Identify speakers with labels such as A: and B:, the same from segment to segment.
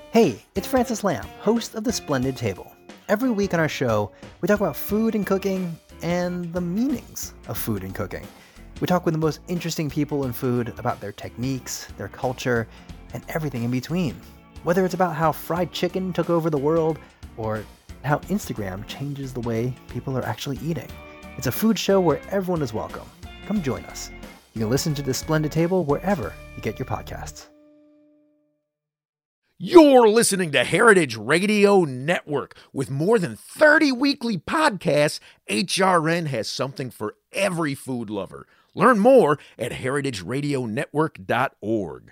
A: Hey, it's Francis Lamb, host of The Splendid Table. Every week on our show, we talk about food and cooking and the meanings of food and cooking. We talk with the most interesting people in food about their techniques, their culture, and everything in between. Whether it's about how fried chicken took over the world or how Instagram changes the way people are actually eating. It's a food show where everyone is welcome. Come join us. You can listen to The Splendid Table wherever you get your podcasts.
B: You're listening to Heritage Radio Network. With more than 30 weekly podcasts, HRN has something for every food lover. Learn more at heritageradionetwork.org.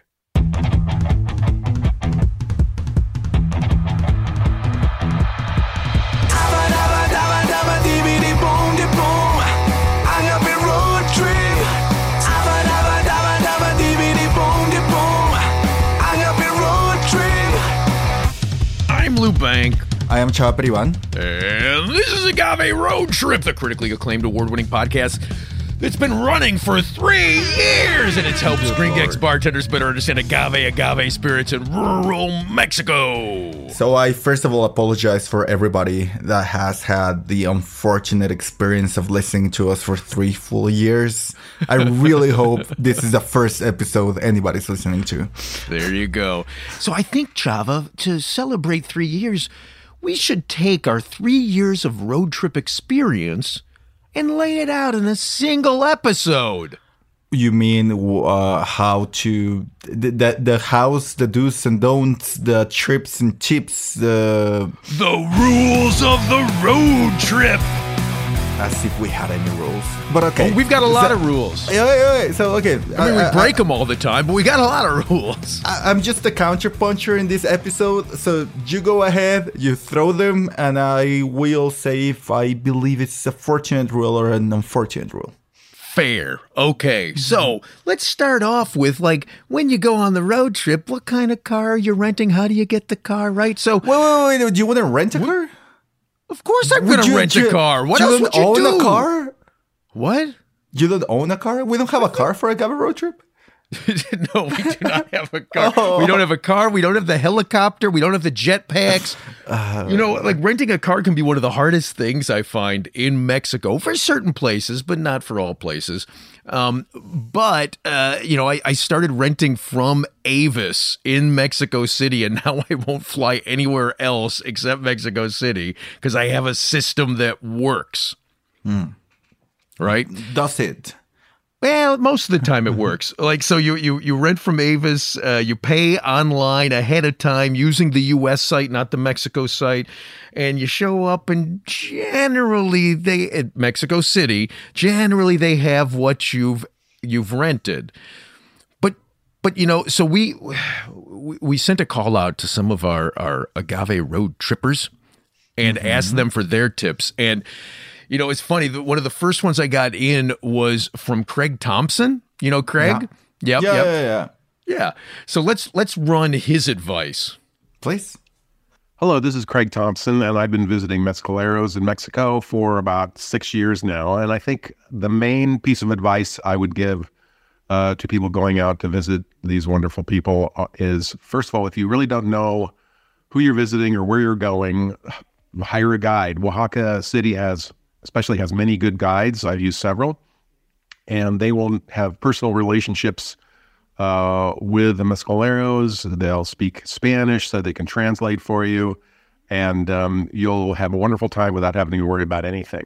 B: I'm Lou Bank.
C: I am Chava Periban.
B: And this is Agave Road Trip, the critically acclaimed award-winning podcast that's been running for 3 years, and it's helped Gringex bartenders better understand agave spirits in rural Mexico.
C: So I first of all apologize for everybody that has had the unfortunate experience of listening to us for 3 full years. I really hope this is the first episode anybody's listening to.
B: There you go. So I think, Chava, to celebrate 3 years, we should take our 3 years of road trip experience and lay it out in a single episode.
C: You mean how to the house, the do's and don'ts, the trips and tips, the
B: rules of the road trip.
C: As if we had any rules. But okay.
B: Oh, we've got a lot of rules.
C: Yeah. So, okay.
B: I mean, we break them all the time, but we got a lot of rules.
C: I'm just a counterpuncher in this episode. So you go ahead, you throw them, and I will say if I believe it's a fortunate rule or an unfortunate rule.
B: Fair. Okay. So let's start off with, like, when you go on the road trip, what kind of car are you renting? How do you get the car, right? So
C: Wait. Do you want to rent a car?
B: Of course I'm going to rent a car. What else would you do?
C: You don't own a car?
B: What?
C: You don't own a car? We don't have a car for a Agave road trip?
B: No, we do not have a car. Oh. We don't have a car. We don't have the helicopter. We don't have the jetpacks. Like renting a car can be one of the hardest things I find in Mexico for certain places, but not for all places. I started renting from Avis in Mexico City, and now I won't fly anywhere else except Mexico City because I have a system that works. Right?
C: Does it?
B: Well, most of the time it works. Like, so you rent from Avis, you pay online ahead of time using the U.S. site, not the Mexico site, and you show up, and generally at Mexico City, generally they have what you've rented. But so we sent a call out to some of our Agave road trippers and asked them for their tips. And you know, it's funny. One of the first ones I got in was from Craig Thompson. You know Craig?
C: Yeah.
B: Yep. Yeah. So let's run his advice.
C: Please.
D: Hello, this is Craig Thompson, and I've been visiting mezcaleros in Mexico for about 6 years now. And I think the main piece of advice I would give to people going out to visit these wonderful people is, first of all, if you really don't know who you're visiting or where you're going, hire a guide. Oaxaca City especially has many good guides. I've used several, and they will have personal relationships with the mezcaleros. They'll speak Spanish so they can translate for you, and you'll have a wonderful time without having to worry about anything.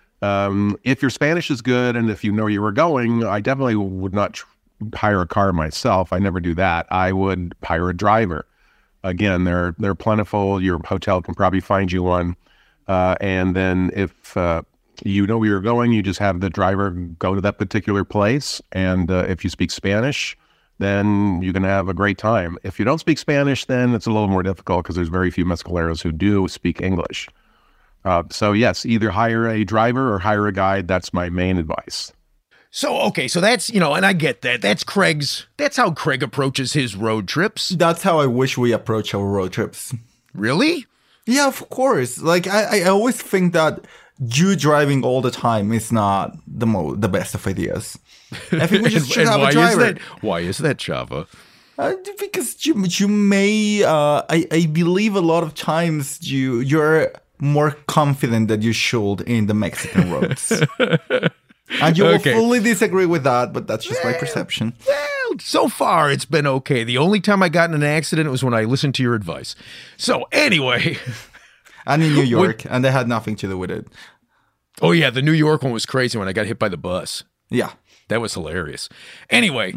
D: If your Spanish is good and if you know where you were going, I definitely would not hire a car myself. I never do that. I would hire a driver. Again, they're plentiful. Your hotel can probably find you one. And then if you know where you're going, you just have the driver go to that particular place. And if you speak Spanish, then you can have a great time. If you don't speak Spanish, then it's a little more difficult because there's very few mezcaleros who do speak English. So yes, either hire a driver or hire a guide. That's my main advice.
B: So, okay, so that's, and I get that. That's how Craig approaches his road trips.
C: That's how I wish we approach our road trips.
B: Really?
C: Yeah, of course. Like, I always think that you driving all the time is not the best of ideas. I think we just should have a driver.
B: Why is that, Chava?
C: Because you may, I believe a lot of times you're more confident than you should in the Mexican roads. And you will fully disagree with that, but that's just my perception.
B: Well, so far it's been okay. The only time I got in an accident was when I listened to your advice. So anyway.
C: And in New York, and they had nothing to do with it.
B: Oh yeah, the New York one was crazy when I got hit by the bus.
C: Yeah.
B: That was hilarious. Anyway,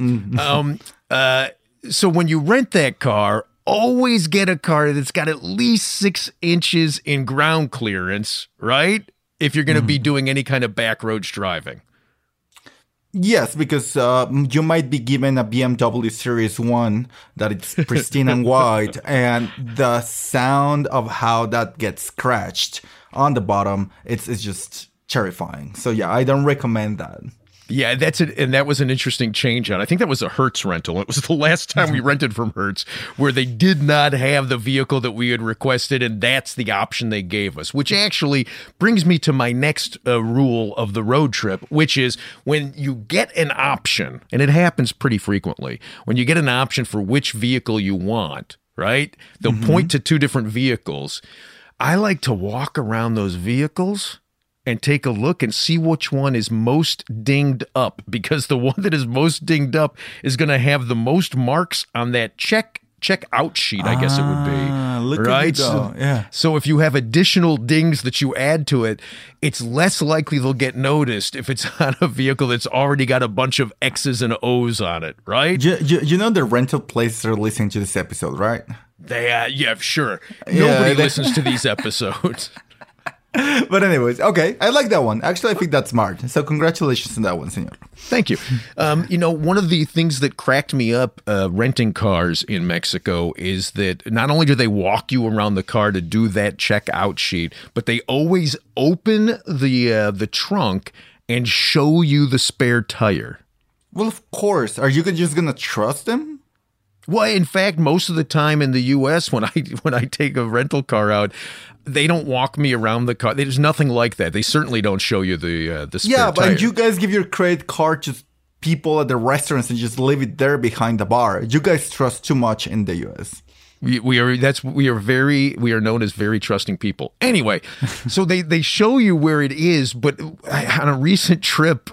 B: so when you rent that car, always get a car that's got at least 6 inches in ground clearance, right? If you're going to be doing any kind of back roads driving.
C: Yes, because you might be given a BMW Series 1 that it's pristine and white, and the sound of how that gets scratched on the bottom, it's just terrifying. So yeah, I don't recommend that.
B: Yeah, that's it. And that was an interesting change on. I think that was a Hertz rental. It was the last time we rented from Hertz where they did not have the vehicle that we had requested. And that's the option they gave us, which actually brings me to my next rule of the road trip, which is when you get an option, and it happens pretty frequently, when you get an option for which vehicle you want, right? They'll point to 2 different vehicles. I like to walk around those vehicles and take a look and see which one is most dinged up, because the one that is most dinged up is going to have the most marks on that check out sheet, I guess it would be.
C: Look
B: right?
C: At you go. Yeah.
B: So if you have additional dings that you add to it, it's less likely they'll get noticed if it's on a vehicle that's already got a bunch of X's and O's on it, right?
C: You know the rental places are listening to this episode, right?
B: Yeah, sure. Nobody listens to these episodes.
C: But anyways, okay, I like that one. Actually, I think that's smart. So congratulations on that one, senor.
B: Thank you. One of the things that cracked me up renting cars in Mexico is that not only do they walk you around the car to do that checkout sheet, but they always open the trunk and show you the spare tire.
C: Well, of course. Are you just going to trust them?
B: Well, in fact, most of the time in the U.S., when I take a rental car out, they don't walk me around the car. There's nothing like that. They certainly don't show you the spare tire.
C: Yeah, but you guys give your credit card to people at the restaurants and just leave it there behind the bar. You guys trust too much in the U.S.
B: We are known as very trusting people. Anyway, so they show you where it is, but on a recent trip,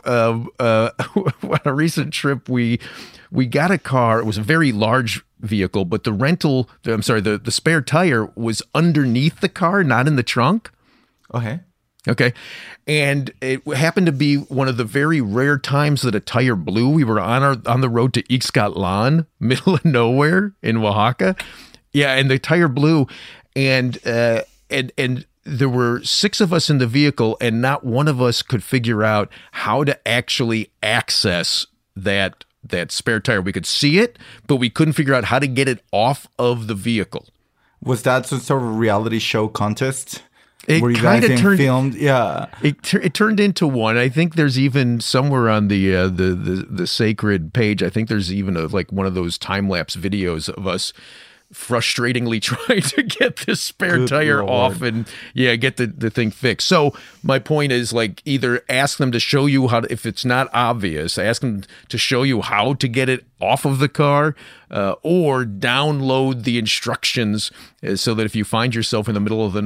B: we got a car. It was a very large vehicle, but the spare tire was underneath the car, not in the trunk. Okay. And it happened to be one of the very rare times that a tire blew. We were on the road to Ixcatlan, middle of nowhere in Oaxaca. Yeah, and the tire blew, and there were 6 of us in the vehicle, and not one of us could figure out how to actually access that spare tire. We could see it, but we couldn't figure out how to get it off of the vehicle.
C: Was that some sort of reality show contest?
B: It
C: where you guys
B: filmed?
C: Yeah.
B: It turned into one. I think there's even somewhere on the sacred page, I think there's even one of those time-lapse videos of us frustratingly trying to get this spare tire off and get the thing fixed. So my point is, either ask them to show you how to, if it's not obvious, ask them to show you how to get it off of the car, or download the instructions so that if you find yourself in the middle of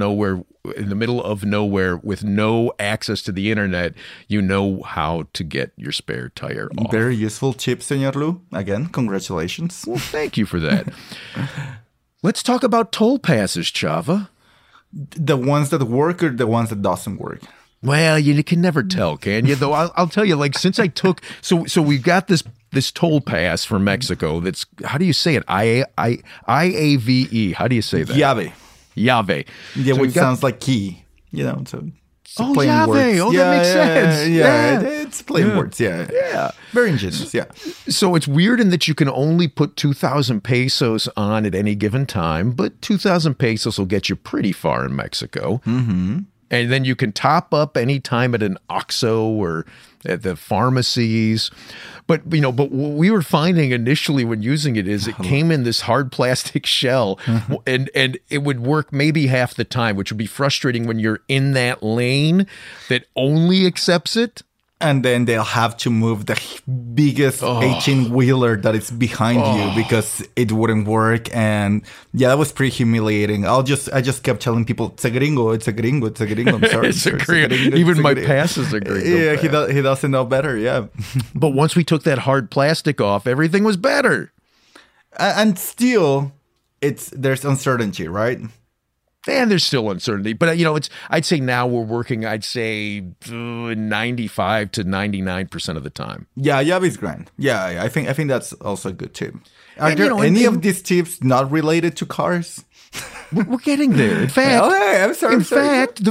B: nowhere with no access to the internet, you know how to get your spare tire off.
C: Very useful tip, Senor Lu. Again, congratulations.
B: Well, thank you for that. Let's talk about toll passes, Chava.
C: The ones that work or the ones that doesn't work?
B: Well, you can never tell, can you? Though I'll tell you, since I took so we've got this toll pass from Mexico. That's, how do you say it? IAVE. How do you say that?
C: Llave.
B: Llave.
C: Yeah, so which sounds like key. So
B: Llave.
C: Words.
B: Oh, that makes sense.
C: Yeah. It's plain words. Yeah. Very ingenious. Yeah.
B: So it's weird in that you can only put 2,000 pesos on at any given time, but 2,000 pesos will get you pretty far in Mexico.
C: Mm-hmm.
B: And then you can top up anytime at an OXXO or at the pharmacies. But what we were finding initially when using it is it came in this hard plastic shell, and it would work maybe half the time, which would be frustrating when you're in that lane that only accepts it.
C: And then they'll have to move the biggest 18-wheeler that is behind you because it wouldn't work. And yeah, that was pretty humiliating. I just kept telling people, it's a gringo, it's a gringo, it's a gringo. I'm sorry.
B: It's a gringo. Even my pass is a gringo.
C: Yeah, he doesn't know better, yeah.
B: But once we took that hard plastic off, everything was better.
C: And still, there's uncertainty, right?
B: And there's still uncertainty, but I'd say now we're working, 95 to 99% of the time.
C: Yeah, it's grand. Yeah, I think that's also a good tip. Are there any of these tips not related to cars?
B: We're getting there. In fact,
C: I'm sorry.
B: The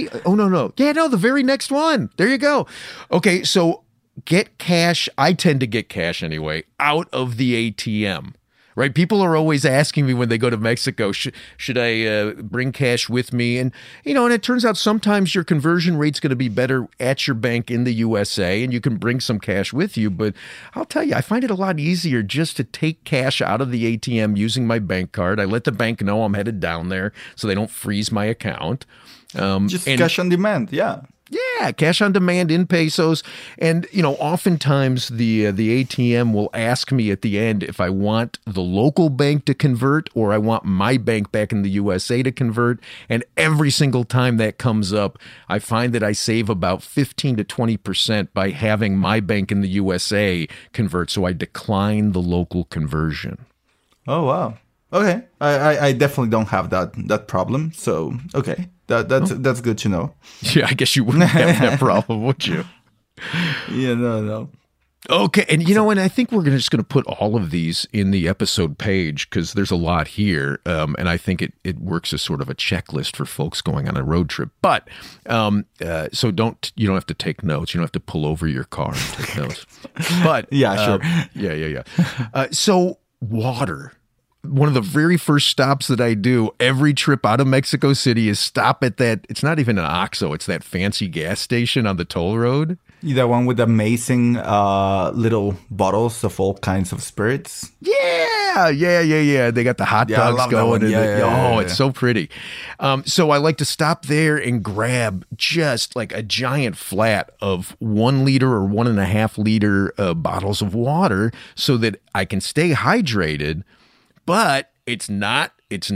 B: very next one. There you go. Okay, so get cash. I tend to get cash anyway out of the ATM. Right, people are always asking me when they go to Mexico, should I bring cash with me? And and it turns out sometimes your conversion rate's going to be better at your bank in the USA, and you can bring some cash with you. But I'll tell you, I find it a lot easier just to take cash out of the ATM using my bank card. I let the bank know I'm headed down there, so they don't freeze my account.
C: Cash on demand, yeah.
B: Yeah, cash on demand in pesos. And, oftentimes the ATM will ask me at the end if I want the local bank to convert or I want my bank back in the USA to convert. And every single time that comes up, I find that I save about 15 to 20% by having my bank in the USA convert. So I decline the local conversion.
C: Oh, wow. Okay. I definitely don't have that problem. So, okay. That's good to know.
B: Yeah, I guess you wouldn't have that problem, would you?
C: Yeah, no.
B: Okay, and and I think we're just going to put all of these in the episode page because there's a lot here, and I think it works as sort of a checklist for folks going on a road trip. But so you don't have to take notes. You don't have to pull over your car and take notes. But
C: yeah, sure.
B: Yeah. So water. One of the very first stops that I do every trip out of Mexico City is stop at that. It's not even an OXXO. It's that fancy gas station on the toll road.
C: The one with amazing little bottles of all kinds of spirits.
B: Yeah. They got the hot dogs going. It's so pretty. So I like to stop there and grab just like a giant flat of 1 liter or 1.5 liter bottles of water so that I can stay hydrated. But it's not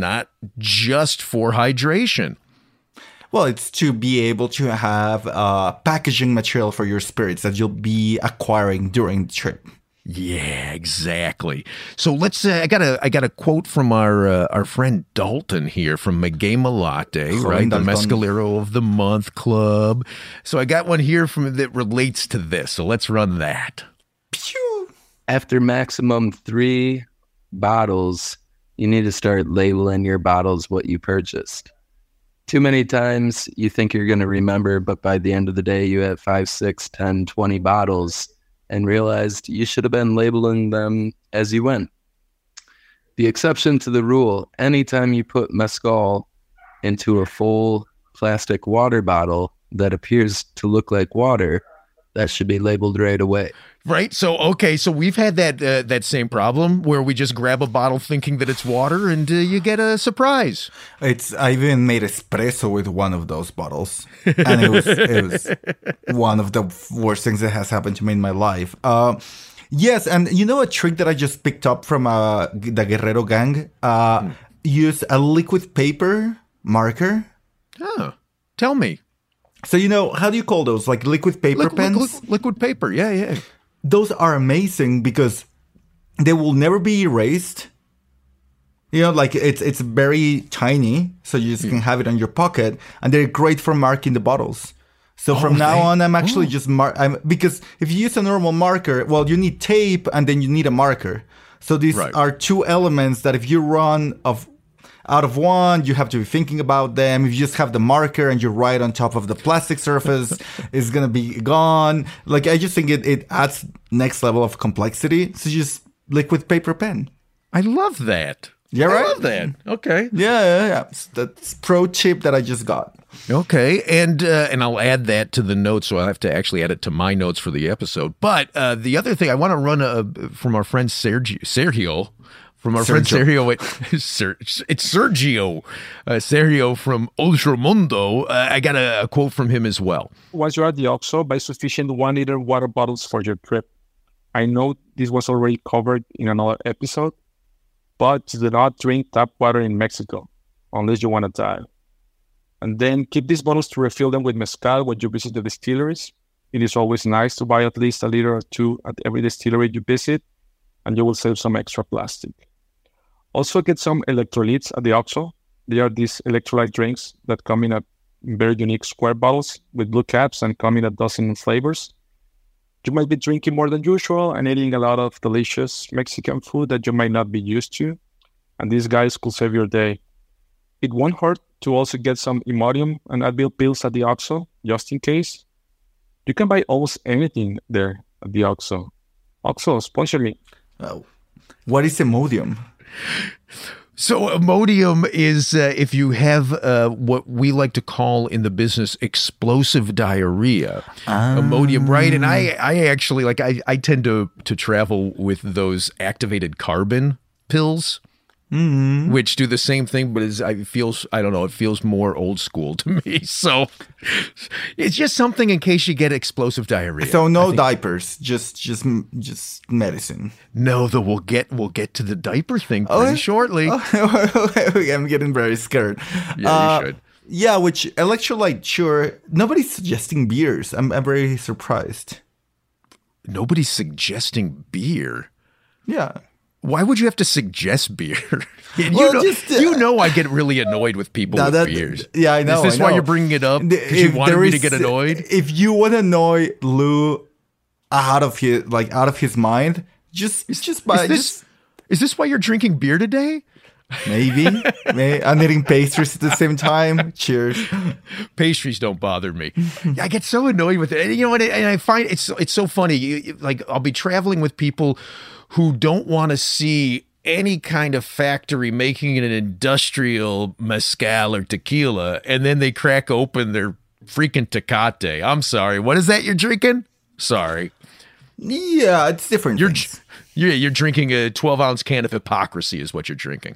B: just for hydration.
C: Well, it's to be able to have packaging material for your spirits that you'll be acquiring during the trip.
B: Yeah, exactly. So let's. I got a quote from our friend Dalton here from Magema Latte, right? The Mescalero of the Month Club. So I got one here that relates to this. So let's run that.
C: Pew!
E: After maximum 3 bottles, you need to start labeling your bottles what you purchased. Too many times you think you're going to remember, but by the end of the day, you have 5, 6, 10, 20 bottles and realized you should have been labeling them as you went. The exception to the rule, anytime you put mezcal into a full plastic water bottle that appears to look like water, that should be labeled right away.
B: Right. So, okay. So we've had that same problem where we just grab a bottle thinking that it's water and you get a surprise.
C: I even made espresso with one of those bottles. And it was one of the worst things that has happened to me in my life. Yes. And a trick that I just picked up from the Guerrero gang? Use a liquid paper marker.
B: Oh, tell me.
C: So, how do you call those? Like liquid paper pens?
B: Liquid paper. Yeah.
C: Those are amazing because they will never be erased. Like it's very tiny, so you just can have it on your pocket, and they're great for marking the bottles. So from now on, I'm actually just because if you use a normal marker, well, you need tape and then you need a marker. So these are 2 elements that if you run out of one, you have to be thinking about them. If you just have the marker and you write on top of the plastic surface, it's going to be gone. Like, I just think it adds next level of complexity. So just liquid paper pen.
B: I love that.
C: Yeah, right?
B: I love that. Okay.
C: Yeah. That's pro tip that I just got.
B: Okay, and I'll add that to the notes, so I'll have to actually add it to my notes for the episode. But the other thing, I want to run from our friend Sergio from our friend
C: Sergio.
B: Sergio. It's Sergio. Sergio from Ultramundo. I got a quote from him as well.
F: Once you're at the OXXO, buy sufficient 1-liter water bottles for your trip. I know this was already covered in another episode, but do not drink tap water in Mexico unless you want to die. And then keep these bottles to refill them with mezcal when you visit the distilleries. It is always nice to buy at least a liter or two at every distillery you visit, and you will save some extra plastic. Also get some electrolytes at the OXXO. They are these electrolyte drinks that come in very unique square bottles with blue caps and come in a dozen flavors. You might be drinking more than usual and eating a lot of delicious Mexican food that you might not be used to, and these guys could save your day. It won't hurt to also get some Imodium and Advil pills at the OXXO, just in case. You can buy almost anything there at the OXXO. OXXO, sponsor me.
C: What is Imodium?
B: So Imodium is if you have what we like to call in the business explosive diarrhea. Imodium, right? And I actually I tend to travel with those activated carbon pills. Mm-hmm. Which do the same thing, but it feels more old school to me. So it's just something in case you get explosive diarrhea.
C: So no diapers, just medicine.
B: No, though we'll get to the diaper thing pretty shortly.
C: I'm getting very scared.
B: Yeah, you should.
C: Yeah, which electrolyte? Sure. Nobody's suggesting beers. I'm very surprised.
B: Nobody's suggesting beer.
C: Yeah.
B: Why would you have to suggest beer? You know I get really annoyed with people with beers.
C: Yeah, I know.
B: Is this why you're bringing it up? Because you wanted me to get annoyed?
C: If you want to annoy Lou out of his mind, just buy.
B: Is this why you're drinking beer today?
C: Maybe. I'm eating pastries at the same time. Cheers.
B: Pastries don't bother me. I get so annoyed with it. And you know what? And I find it's so funny. I'll be traveling with people who don't want to see any kind of factory making an industrial mezcal or tequila, and then they crack open their freaking Tecate. I'm sorry. What is that you're drinking? Sorry.
C: Yeah, it's different.
B: You're drinking a 12-ounce can of hypocrisy is what you're drinking.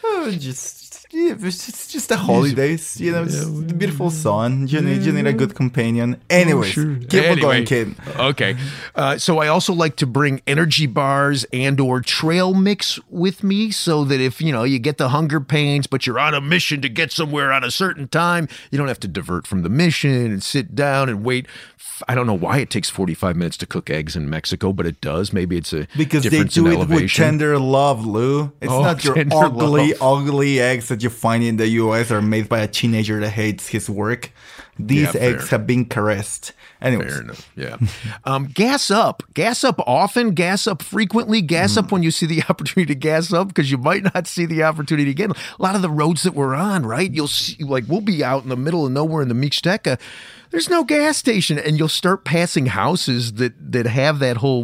C: It's just the holidays, it's the beautiful sun. You need a good companion. Anyways, keep on going, kid.
B: Okay. So I also like to bring energy bars and or trail mix with me so that if, you get the hunger pains, but you're on a mission to get somewhere on a certain time, you don't have to divert from the mission and sit down and wait. I don't know why it takes 45 minutes to cook eggs in Mexico, but it does. Maybe it's
C: because they do it with tender love, Lou. It's not your ugly eggs that you find in the U.S. are made by a teenager that hates his work. These eggs have been caressed. Anyways.
B: Fair enough. Yeah. Gas up often, gas up frequently, gas up when you see the opportunity to gas up, because you might not see the opportunity again. A lot of the roads that we're on, right? You'll see, we'll be out in the middle of nowhere in the Mixteca. There's no gas station, and you'll start passing houses that have that whole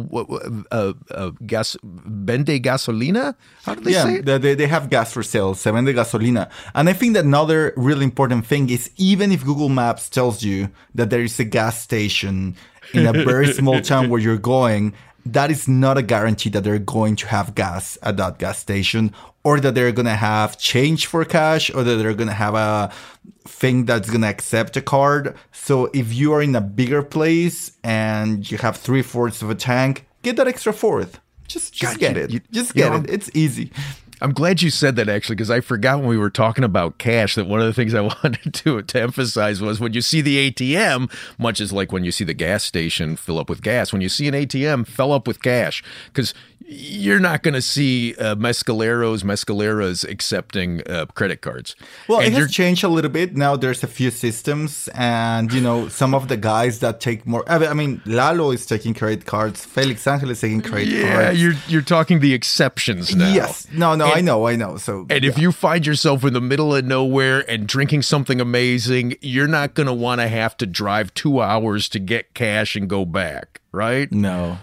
B: gas vende gasolina. How do they say it?
C: They have gas for sale, se vende gasolina. And I think that another really important thing is, even if Google Maps tells you that there is a gas station in a very small town where you're going, that is not a guarantee that they're going to have gas at that gas station, or that they're going to have change for cash, or that they're going to have a thing that's going to accept a card. So if you are in a bigger place and you have 3/4 of a tank, get that extra fourth. Just get it. It's easy.
B: I'm glad you said that, actually, because I forgot when we were talking about cash that one of the things I wanted to emphasize was when you see the ATM, much as like when you see the gas station fill up with gas, when you see an ATM fill up with cash, because you're not going to see mescaleras accepting credit cards.
C: Well, it has changed a little bit. Now there's a few systems, and, some of the guys that take more. I mean, Lalo is taking credit cards. Felix Angel is taking credit cards.
B: Yeah, you're talking the exceptions now.
C: Yes. No, I know. So,
B: if you find yourself in the middle of nowhere and drinking something amazing, you're not going to want to have to drive 2 hours to get cash and go back, right?
C: No.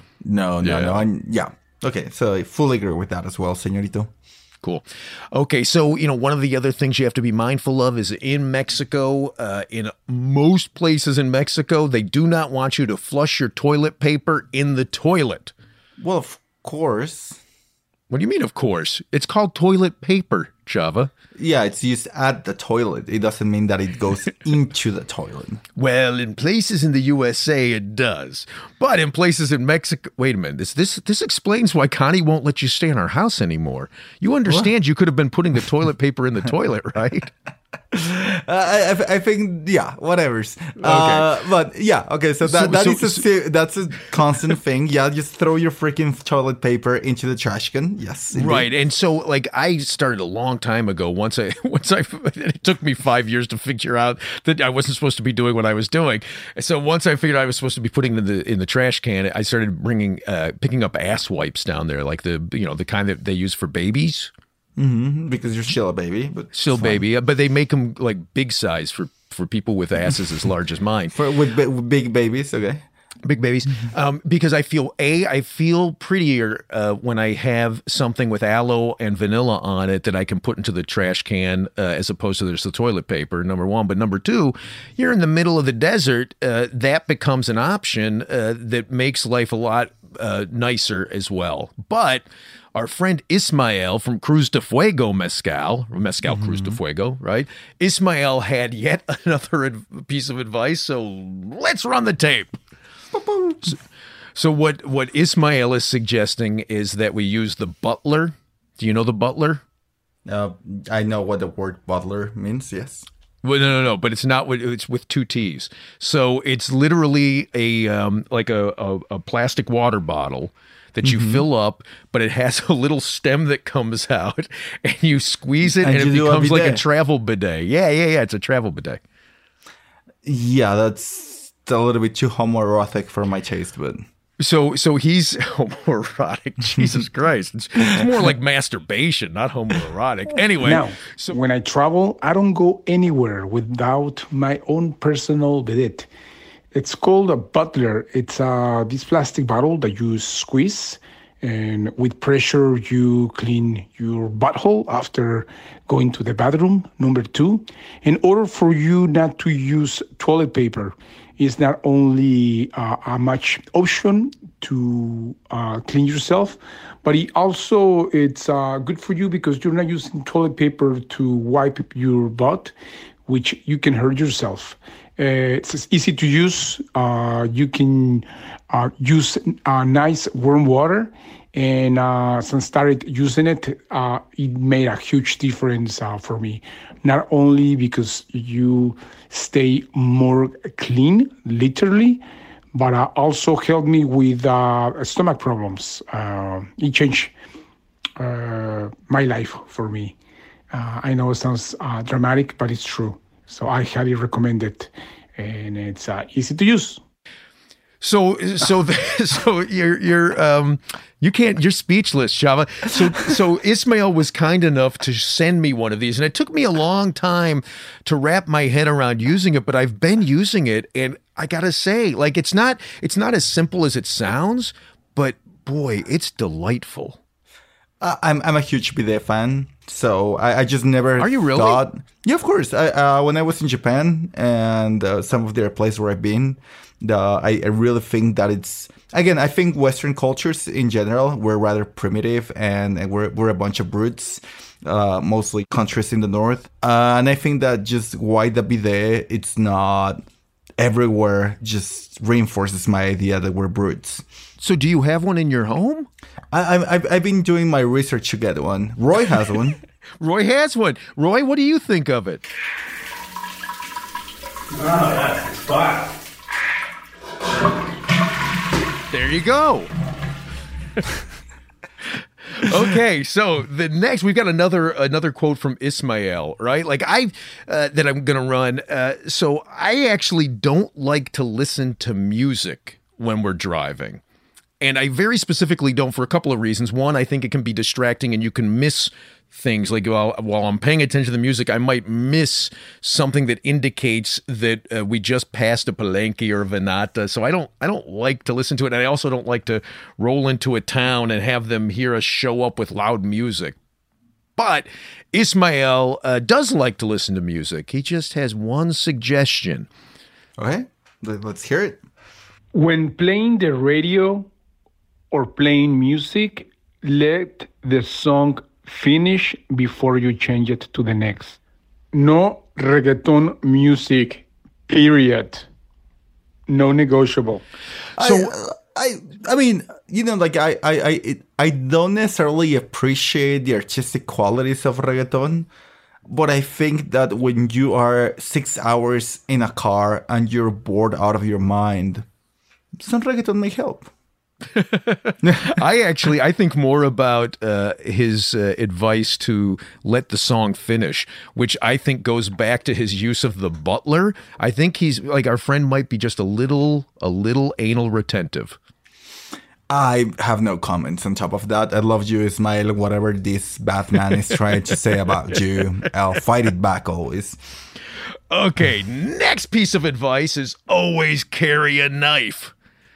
C: Okay, so I fully agree with that as well, señorito.
B: Cool. Okay, so, one of the other things you have to be mindful of is in Mexico, in most places in Mexico, they do not want you to flush your toilet paper in the toilet.
C: Well, of course.
B: What do you mean, of course? It's called toilet paper, Java.
C: Yeah, it's used at the toilet. It doesn't mean that it goes into the toilet.
B: Well, in places in the USA, it does. But in places in Mexico... Wait a minute. This explains why Connie won't let you stay in our house anymore. You understand you could have been putting the toilet paper in the toilet, right?
C: I think, yeah, whatever's. But yeah, okay, so that's a constant thing. Yeah, just throw your freaking toilet paper into the trash can. Yes, indeed.
B: Right. And so, like, I started a long time ago. Once I, it took me 5 years to figure out that I wasn't supposed to be doing what I was doing. So once I figured I was supposed to be putting in the trash can, I started picking up ass wipes down there, like the kind that they use for babies.
C: Mm-hmm, because you're still a baby, but
B: still baby. But they make them like big size for people with asses as large as mine.
C: With big babies, okay.
B: Big babies, because I feel prettier when I have something with aloe and vanilla on it that I can put into the trash can as opposed to there's the toilet paper, number one. But number two, you're in the middle of the desert. That becomes an option that makes life a lot nicer as well. But our friend Ismael from Cruz de Fuego Mezcal Cruz de Fuego, right? Ismael had yet another piece of advice, so let's run the tape. So what Ismael is suggesting is that we use the butler. Do you know the butler?
C: I know what the word butler means, yes.
B: Well, no, but it's not. It's with two T's. So it's literally a plastic water bottle that you fill up, but it has a little stem that comes out, and you squeeze it, and it becomes like a travel bidet. Yeah. It's a travel bidet.
C: Yeah, that's a little bit too homoerotic for my taste, but
B: so he's homoerotic. Jesus Christ, it's more like masturbation, not homoerotic. Anyway,
G: now, when I travel, I don't go anywhere without my own personal bidet. It's called a butler. It's this plastic bottle that you squeeze, and with pressure, you clean your butthole after going to the bathroom. Number two, in order for you not to use toilet paper, it's not only a much option to clean yourself, but it's good for you because you're not using toilet paper to wipe your butt, which you can hurt yourself. It's easy to use. You can use nice warm water. And since I started using it, it made a huge difference for me. Not only because you stay more clean, literally, but also helped me with stomach problems. It changed my life for me. I know it sounds dramatic, but it's true. So I highly recommend it, and it's easy to use.
B: So you're speechless, Java. So Ismael was kind enough to send me one of these, and it took me a long time to wrap my head around using it, but I've been using it, and I gotta say, like, it's not as simple as it sounds, but boy, it's delightful.
C: I'm a huge bidet fan, so I just never.
B: Are you really?
C: Thought, yeah, of course. When I was in Japan and some of their places where I've been, I really think that it's, again, I think Western cultures in general, we're rather primitive and we're a bunch of brutes, mostly countries in the north. And I think that just why the bidet, it's not everywhere, just reinforces my idea that we're brutes.
B: So do you have one in your home?
C: I've been doing my research to get one. Roy has one.
B: Roy has one. Roy, what do you think of it?
H: Oh, that's the spot.
B: There you go. Okay, so the next we've got another quote from Ismael, right? Like that I'm gonna run. So I actually don't like to listen to music when we're driving. And I very specifically don't, for a couple of reasons. One, I think it can be distracting and you can miss things. Like while I'm paying attention to the music, I might miss something that indicates that we just passed a Palenque or a Venata. So I don't like to listen to it. And I also don't like to roll into a town and have them hear us show up with loud music. But Ismael does like to listen to music. He just has one suggestion.
C: Okay, let's hear it.
G: When playing the radio or playing music, let the song finish before you change it to the next. No reggaeton music, period. No negotiable.
C: I mean, like I don't necessarily appreciate the artistic qualities of reggaeton, but I think that when you are 6 hours in a car and you're bored out of your mind, some reggaeton may help.
B: I think more about his advice to let the song finish, which I think goes back to his use of the butler. I think he's like, our friend might be just a little anal retentive.
C: I have no comments on top of that. I love you, Ismael. Whatever this Batman is trying to say about you, I'll fight it back always.
B: Okay, next piece of advice is always carry a knife.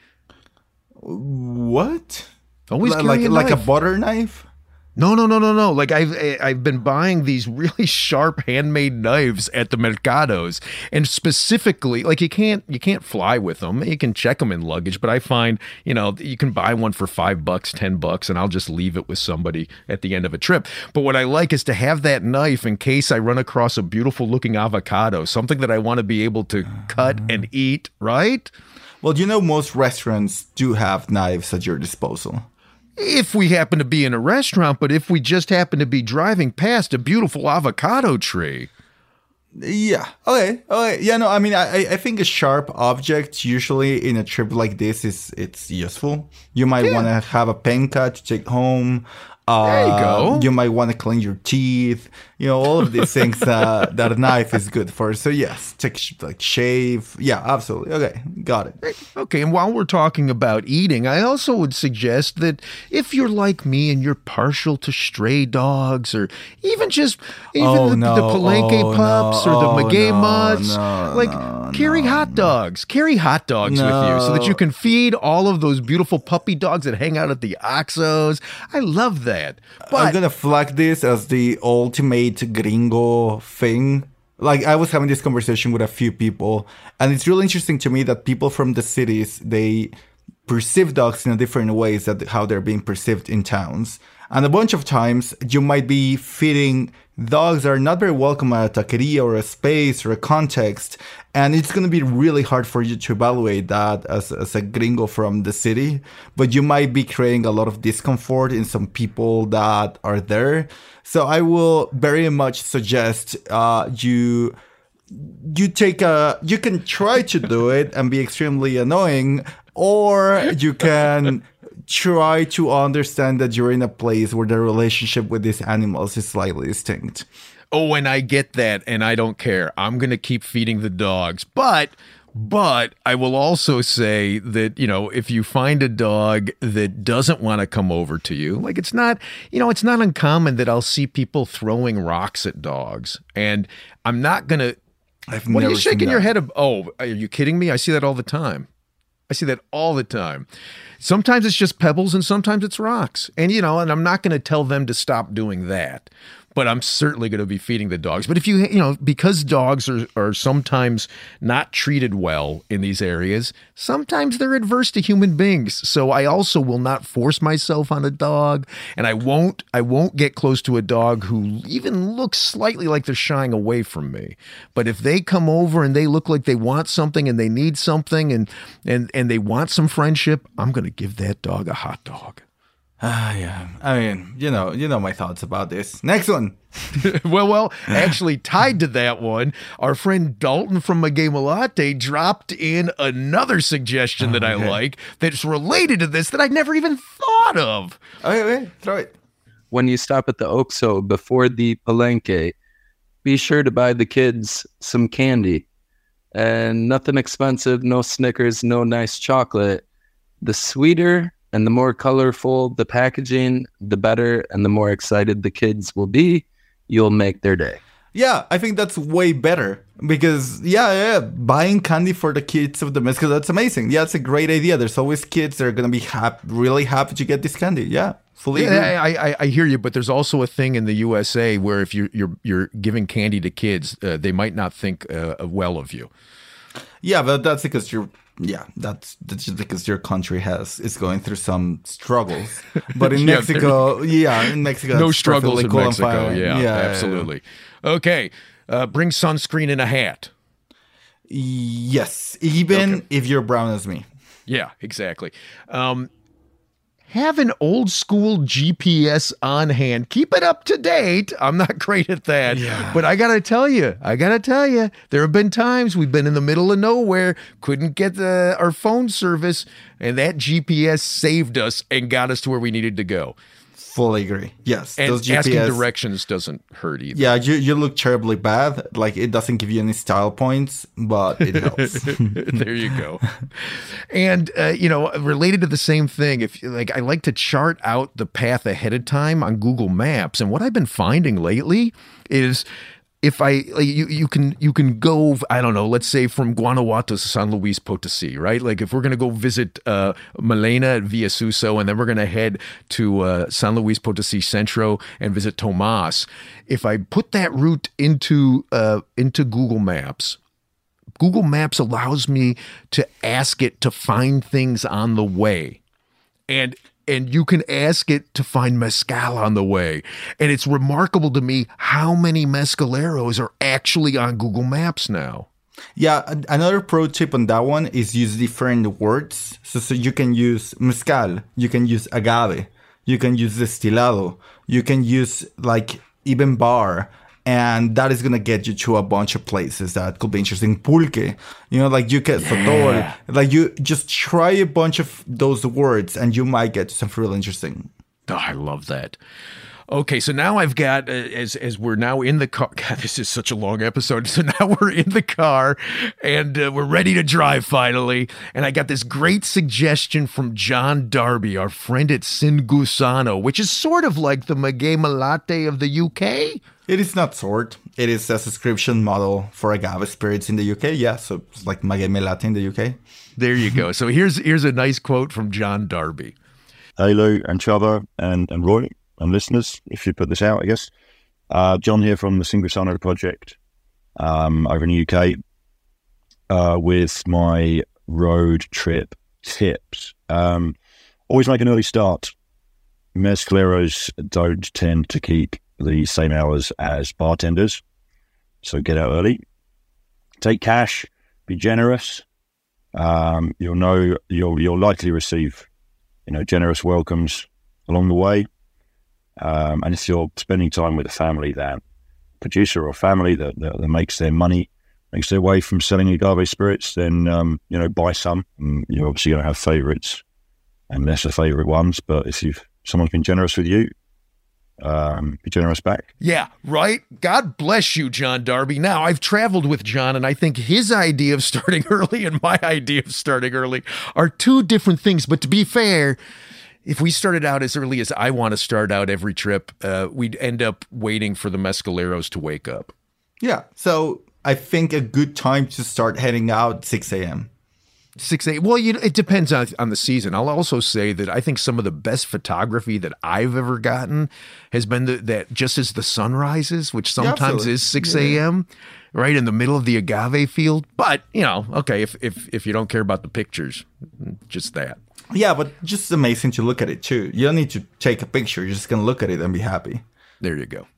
C: What?
B: Always carry a knife.
C: Like a butter knife?
B: No. Like I've been buying these really sharp handmade knives at the mercados, and specifically, like you can't fly with them. You can check them in luggage, but I find you can buy one for $5, $10, and I'll just leave it with somebody at the end of a trip. But what I like is to have that knife in case I run across a beautiful looking avocado, something that I want to be able to cut and eat. Right?
C: Well, most restaurants do have knives at your disposal.
B: If we happen to be in a restaurant, but if we just happen to be driving past a beautiful avocado tree.
C: Yeah. Okay. Yeah, no, I mean, I think a sharp object usually in a trip like this it's useful. You might want to have a penca to take home.
B: There you go.
C: You might want to clean your teeth. All of these things that a knife is good for. So yes, shave. Yeah, absolutely. Okay, got it.
B: Okay, and while we're talking about eating, I also would suggest that if you're like me and you're partial to stray dogs, or even the Palenque pups or the maguey mutts, carry hot dogs. Carry hot dogs with you so that you can feed all of those beautiful puppy dogs that hang out at the Oxos. I love that. But
C: I'm gonna flag this as the ultimate gringo thing. Like, I was having this conversation with a few people, and it's really interesting to me that people from the cities, they perceive dogs in a different ways than how they're being perceived in towns. And a bunch of times you might be feeding dogs that are not very welcome at a taqueria or a space or a context, and it's going to be really hard for you to evaluate that as a gringo from the city. But you might be creating a lot of discomfort in some people that are there. So I will very much suggest you can try to do it and be extremely annoying, or you can try to understand that you're in a place where the relationship with these animals is slightly distinct.
B: Oh, and I get that, and I don't care. I'm going to keep feeding the dogs. But I will also say that, if you find a dog that doesn't want to come over to you, like it's not uncommon that I'll see people throwing rocks at dogs. And I'm not going to... What are you shaking your head? Oh, are you kidding me? I see that all the time. Sometimes it's just pebbles and sometimes it's rocks. And, and I'm not going to tell them to stop doing that. But I'm certainly going to be feeding the dogs. But if because dogs are sometimes not treated well in these areas, sometimes they're adverse to human beings. So I also will not force myself on a dog, and I won't get close to a dog who even looks slightly like they're shying away from me. But if they come over and they look like they want something and they need something and they want some friendship, I'm going to give that dog a hot dog.
C: Yeah. I mean, you know my thoughts about this. Next one.
B: well, actually tied to that one, our friend Dalton from Maguey Malate dropped in another suggestion that I like that's related to this that I'd never even thought of.
C: Okay, throw it.
E: When you stop at the Oxo before the Palenque, be sure to buy the kids some candy. And nothing expensive, no Snickers, no nice chocolate. The sweeter and the more colorful the packaging, the better, and the more excited the kids will be. You'll make their day.
C: Yeah, I think that's way better because, buying candy for the kids of the Mexico, that's amazing. Yeah, it's a great idea. There's always kids that are going to be really happy to get this candy. Yeah, fully agree.
B: I hear you, but there's also a thing in the USA where if you're giving candy to kids, they might not think well of you.
C: Yeah, but that's because you're yeah, that's just because your country is going through some struggles. But in
B: Yeah,
C: Mexico, in Mexico,
B: No
C: it's
B: struggles
C: perfectly
B: in
C: cool and
B: Mexico.
C: fine.
B: Yeah, absolutely. Okay, bring sunscreen and a hat.
C: Yes, even if you're brown as me.
B: Yeah, exactly. Have an old school GPS on hand. Keep it up to date. I'm not great at that.
C: Yeah.
B: But I got to tell you, there have been times we've been in the middle of nowhere, couldn't get our phone service, and that GPS saved us and got us to where we needed to go.
C: Fully agree. Yes,
B: And
C: those GPS,
B: asking directions doesn't hurt either.
C: yeah, you look terribly bad. Like, it doesn't give you any style points, but it helps.
B: There you go. And related to the same thing, if like, I like to chart out the path ahead of time on Google Maps, and what I've been finding lately is if you can go, I don't know, let's say from Guanajuato to San Luis Potosí, right? Like if we're going to go visit Malena at Villasuso, and then we're going to head to San Luis Potosí Centro and visit Tomas. If I put that route into Google Maps allows me to ask it to find things on the way. And you can ask it to find mezcal on the way. And it's remarkable to me how many mezcaleros are actually on Google Maps now.
C: Yeah, another pro tip on that one is use different words. So you can use mezcal, you can use agave, you can use destilado, you can use like even bar. And that is going to get you to a bunch of places that could be interesting. Pulque, like you can, sotol, like you just try a bunch of those words and you might get something real interesting.
B: Oh, I love that. Okay, so now I've got, as we're now in the car, God, this is such a long episode. So now we're in the car and we're ready to drive finally. And I got this great suggestion from John Darby, our friend at Singusano, which is sort of like the Maguey Malate of the UK.
C: It is not sort. It is a subscription model for agave spirits in the UK. Yeah, so it's like Maguey Melate in the UK.
B: There you go. So here's a nice quote from John Darby.
I: Hey Lou and Chava and Roy and listeners, if you put this out, I guess. John here from the Singusano project over in the UK with my road trip tips. Always make an early start. Mezcaleros don't tend to keep the same hours as bartenders, so get out early. Take cash, be generous. You'll likely receive, generous welcomes along the way. And if you're spending time with a family that producer or family that makes their way from selling agave spirits, then buy some. You're obviously going to have favorites and lesser favorite ones, but if someone's been generous with you, be generous back.
B: Yeah, right? God bless you, John Darby. Now, I've traveled with John, and I think his idea of starting early and my idea of starting early are two different things. But to be fair, if we started out as early as I want to start out every trip, we'd end up waiting for the mezcaleros to wake up.
C: Yeah, so I think a good time to start heading out, 6 a.m.
B: 6 a.m. Well, it depends on the season. I'll also say that I think some of the best photography that I've ever gotten has been that just as the sun rises, which sometimes is 6 a.m., right in the middle of the agave field. But, okay, if you don't care about the pictures, just that.
C: Yeah, but just amazing to look at it too. You don't need to take a picture. You're just going to look at it and be happy.
B: There you go.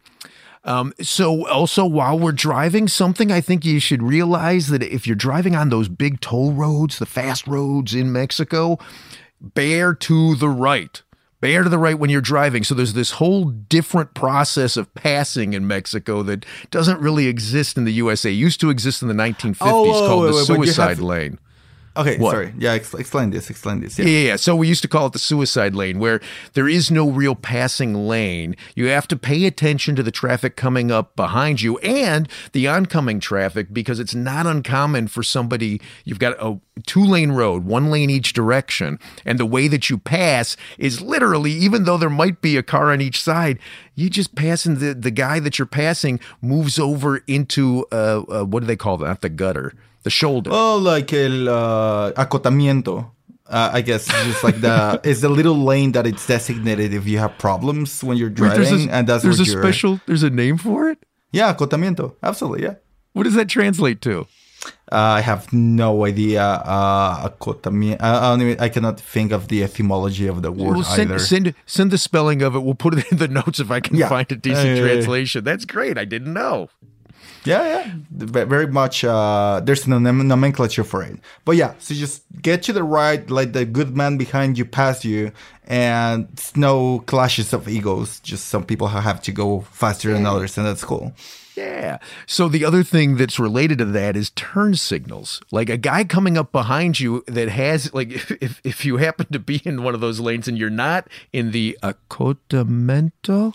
B: So also while we're driving, something I think you should realize that if you're driving on those big toll roads, the fast roads in Mexico, bear to the right. Bear to the right when you're driving. So there's this whole different process of passing in Mexico that doesn't really exist in the USA. It used to exist in the 1950s called the suicide lane.
C: Okay,
B: what?
C: Sorry. Yeah, explain this.
B: Yeah. So we used to call it the suicide lane, where there is no real passing lane. You have to pay attention to the traffic coming up behind you and the oncoming traffic, because it's not uncommon for somebody, you've got a 2-lane road, 1 lane each direction, and the way that you pass is literally, even though there might be a car on each side, you just pass, and the guy that you're passing moves over into, what do they call that? Not the gutter. The shoulder.
C: Oh, like el acotamiento. I guess it's just like it's the little lane that it's designated if you have problems when you're driving, and that's
B: there's a name for it?
C: Yeah, acotamiento. Absolutely, yeah.
B: What does that translate to?
C: I have no idea. Acotamiento. I cannot think of the etymology of the word either.
B: Send the spelling of it. We'll put it in the notes if I can find a decent translation. That's great. I didn't know.
C: Yeah. Very much. There's no nomenclature for it. But yeah, so just get to the right, let the good man behind you pass you, and it's no clashes of egos. Just some people have to go faster than others, and that's cool.
B: Yeah. So the other thing that's related to that is turn signals. Like a guy coming up behind you that has, like, if you happen to be in one of those lanes and you're not in the acotamiento.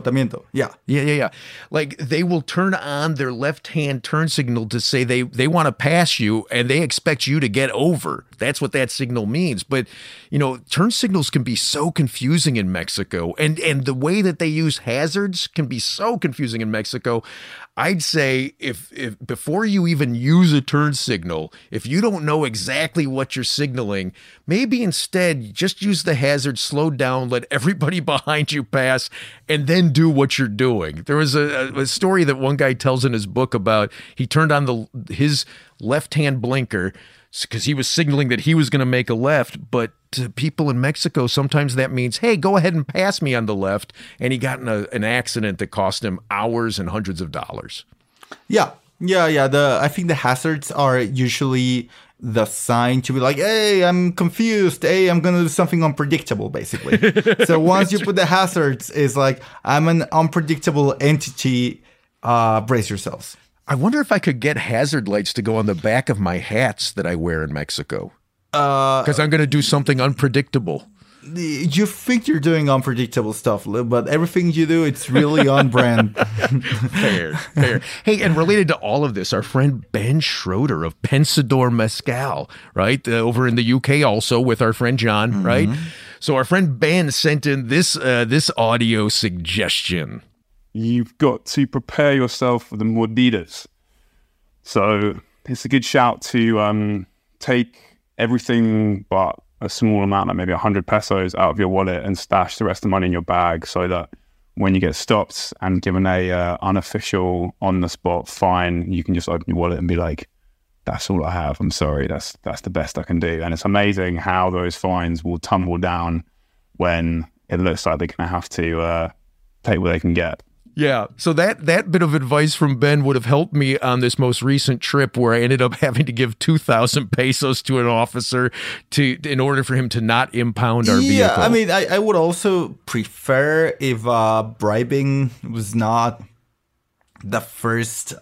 B: Yeah. Like they will turn on their left-hand turn signal to say they want to pass you and they expect you to get over. That's what that signal means. But, you know, turn signals can be so confusing in Mexico. And the way that they use hazards can be so confusing in Mexico. I'd say if before you even use a turn signal, if you don't know exactly what you're signaling, maybe instead just use the hazard, slow down, let everybody behind you pass, and then do what you're doing. There was a story that one guy tells in his book about he turned on his left-hand blinker because he was signaling that he was going to make a left, but to people in Mexico, sometimes that means, hey, go ahead and pass me on the left. And he got in an accident that cost him hours and hundreds of dollars.
C: Yeah. I think the hazards are usually the sign to be like, hey, I'm confused. Hey, I'm going to do something unpredictable, basically. So once you put the hazards, it's like, I'm an unpredictable entity. Brace yourselves.
B: I wonder if I could get hazard lights to go on the back of my hats that I wear in Mexico. Because I'm going to do something unpredictable.
C: You think you're doing unpredictable stuff, but everything you do, it's really on brand.
B: Fair. Hey, and related to all of this, our friend Ben Schroeder of Pensador Mezcal, right? Over in the UK also with our friend John, right? So our friend Ben sent in this audio suggestion.
F: You've got to prepare yourself for the mordidas. So it's a good shout to take everything but a small amount, like maybe 100 pesos out of your wallet and stash the rest of the money in your bag so that when you get stopped and given a unofficial on-the-spot fine, you can just open your wallet and be like, that's all I have. I'm sorry. That's the best I can do. And it's amazing how those fines will tumble down when it looks like they're going to have to take what they can get.
B: Yeah, so that bit of advice from Ben would have helped me on this most recent trip where I ended up having to give 2,000 pesos to an officer in order for him to not impound our vehicle.
C: Yeah, I mean, I would also prefer if bribing was not the first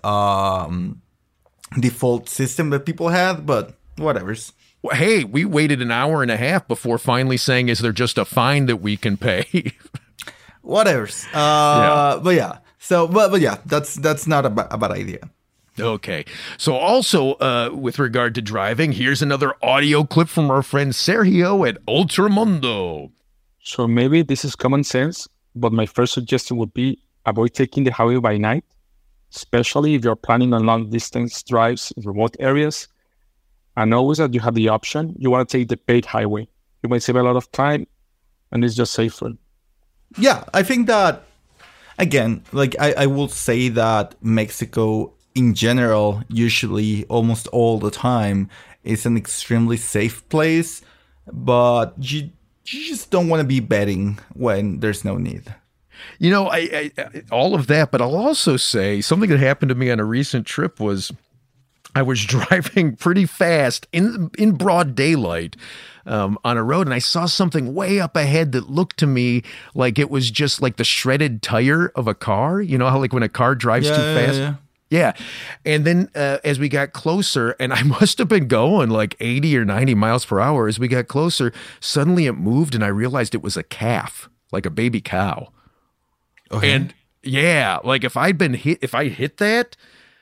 C: default system that people had, but whatever's.
B: Hey, we waited an hour and a half before finally saying, is there just a fine that we can pay?
C: Whatever's. But yeah. So, but yeah, that's not a bad idea.
B: Okay. So also, with regard to driving, here's another audio clip from our friend Sergio at Ultramundo.
F: So maybe this is common sense, but my first suggestion would be avoid taking the highway by night, especially if you're planning on long distance drives in remote areas. And always that you have the option, you want to take the paid highway. You might save a lot of time and it's just safer.
C: Yeah, I think that, again, like I will say that Mexico in general, usually almost all the time, is an extremely safe place, but you just don't want to be betting when there's no need.
B: You know, I all of that, but I'll also say something that happened to me on a recent trip was I was driving pretty fast in broad daylight on a road, and I saw something way up ahead that looked to me like it was just like the shredded tire of a car. You know how like when a car drives too fast? Yeah. And then as we got closer, and I must have been going like 80 or 90 miles per hour, as we got closer, suddenly it moved and I realized it was a calf, like a baby cow. Okay. And yeah, like if I hit that,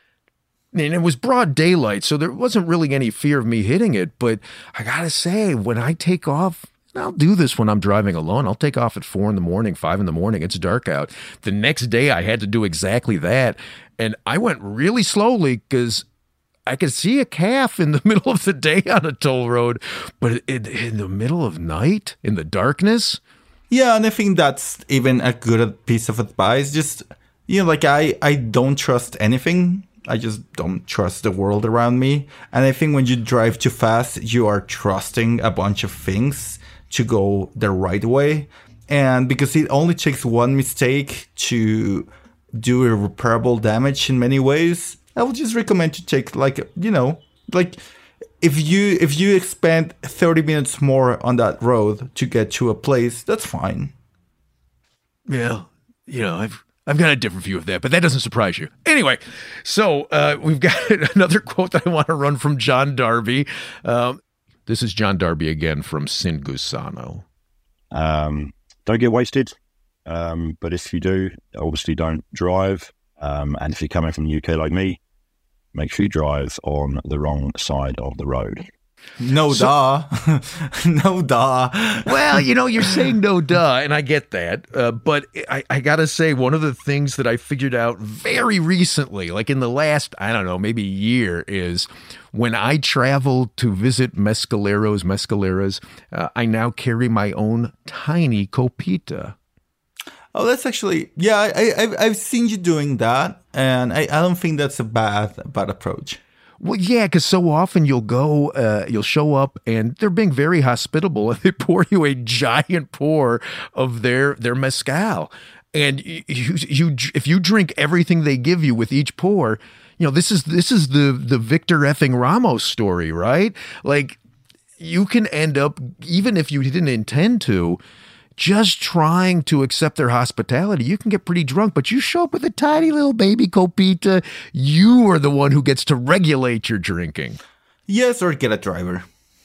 B: and it was broad daylight, so there wasn't really any fear of me hitting it. But I got to say, when I take off, and I'll do this when I'm driving alone. I'll take off at 4 a.m, 5 a.m. It's dark out. The next day, I had to do exactly that. And I went really slowly because I could see a calf in the middle of the day on a toll road. But in the middle of night, in the darkness.
C: Yeah, and I think that's even a good piece of advice. Just, you know, like I don't trust anything I just don't trust the world around me. And I think when you drive too fast, you are trusting a bunch of things to go the right way. And because it only takes one mistake to do irreparable damage in many ways, I would just recommend to take if you expend 30 minutes more on that road to get to a place, that's fine.
B: Yeah, I've got a different view of that, but that doesn't surprise you. Anyway, so we've got another quote that I want to run from John Darby. This is John Darby again from Sin Gusano.
I: Don't get wasted, but if you do, obviously don't drive. And if you're coming from the UK like me, make sure you drive on the wrong side of the road.
C: No duh. No duh.
B: Well, you're saying no duh, and I get that. But I got to say, one of the things that I figured out very recently, like in the last, I don't know, maybe year, is when I travel to visit mescaleras, I now carry my own tiny copita.
C: Oh, that's actually, yeah, I've seen you doing that, and I don't think that's a bad approach.
B: Well, yeah, because so often you'll show up and they're being very hospitable and they pour you a giant pour of their mezcal. And if you drink everything they give you with each pour, this is the Victor effing Ramos story, right? Like, you can end up, even if you didn't intend to, just trying to accept their hospitality, you can get pretty drunk, but you show up with a tiny little baby copita, you are the one who gets to regulate your drinking.
C: Yes, or get a driver.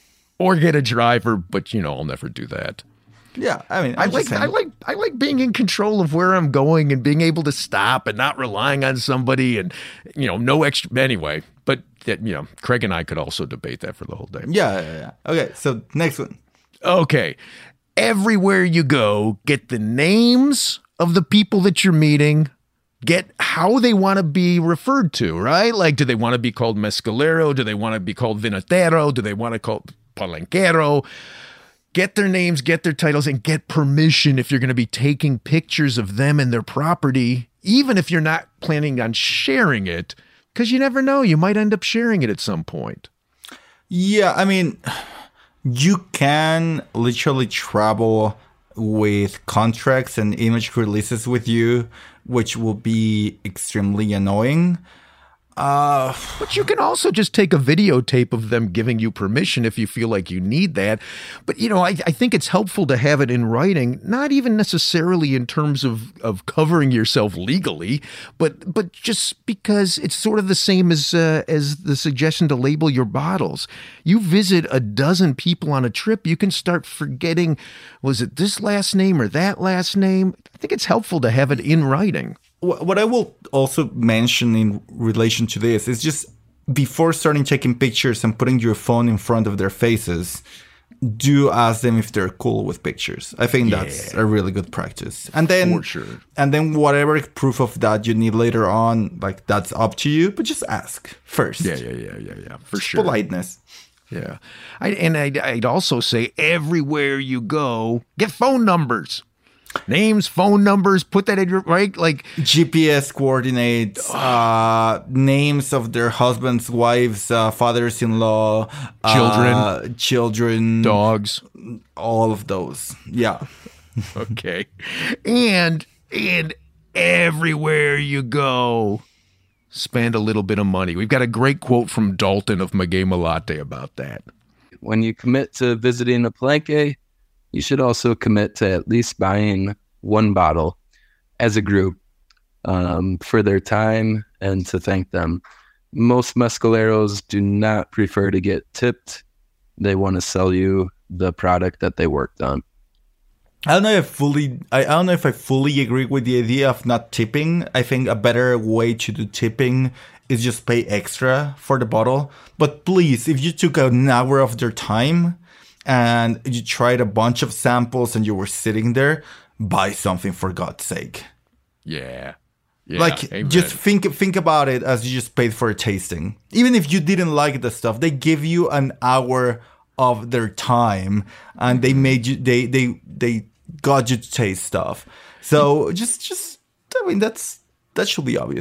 B: But I'll never do that.
C: Yeah, I mean,
B: I like being in control of where I'm going and being able to stop and not relying on somebody and no extra anyway. But Craig and I could also debate that for the whole day.
C: Yeah. Okay, so next one.
B: Okay. Everywhere you go, get the names of the people that you're meeting, get how they want to be referred to, right? Like, do they want to be called mezcalero? Do they want to be called vinatero? Do they want to call palenquero? Get their names, get their titles, and get permission if you're going to be taking pictures of them and their property, even if you're not planning on sharing it, because you never know. You might end up sharing it at some point.
C: Yeah, I mean, you can literally travel with contracts and image releases with you, which will be extremely annoying.
B: But you can also just take a videotape of them giving you permission if you feel like you need that. But, I think it's helpful to have it in writing, not even necessarily in terms of covering yourself legally, but just because it's sort of the same as the suggestion to label your bottles. You visit a dozen people on a trip, you can start forgetting, was it this last name or that last name? I think it's helpful to have it in writing.
C: What I will also mention in relation to this is just before starting taking pictures and putting your phone in front of their faces, do ask them if they're cool with pictures. I think that's a really good practice. And then,
B: for sure.
C: And then whatever proof of that you need later on, like, that's up to you, but just ask first.
B: Yeah, for sure.
C: Politeness.
B: Yeah. I'd also say everywhere you go, get phone numbers. Names, phone numbers, put that in your, right? Like
C: GPS coordinates, names of their husbands, wives, fathers-in-law, children,
B: dogs,
C: all of those. Yeah.
B: Okay. And everywhere you go, spend a little bit of money. We've got a great quote from Dalton of Magema Latte about that.
E: When you commit to visiting a Palenque, you should also commit to at least buying one bottle as a group for their time and to thank them. Most mezcaleros do not prefer to get tipped. They want to sell you the product that they worked on.
C: I don't know if I fully agree with the idea of not tipping. I think a better way to do tipping is just pay extra for the bottle. But please, if you took an hour of their time and you tried a bunch of samples and you were sitting there, buy something for God's sake.
B: Yeah.
C: Like,
B: amen.
C: Just think about it as you just paid for a tasting. Even if you didn't like the stuff, they give you an hour of their time and they made you, they got you to taste stuff. So just, I mean, that should be obvious.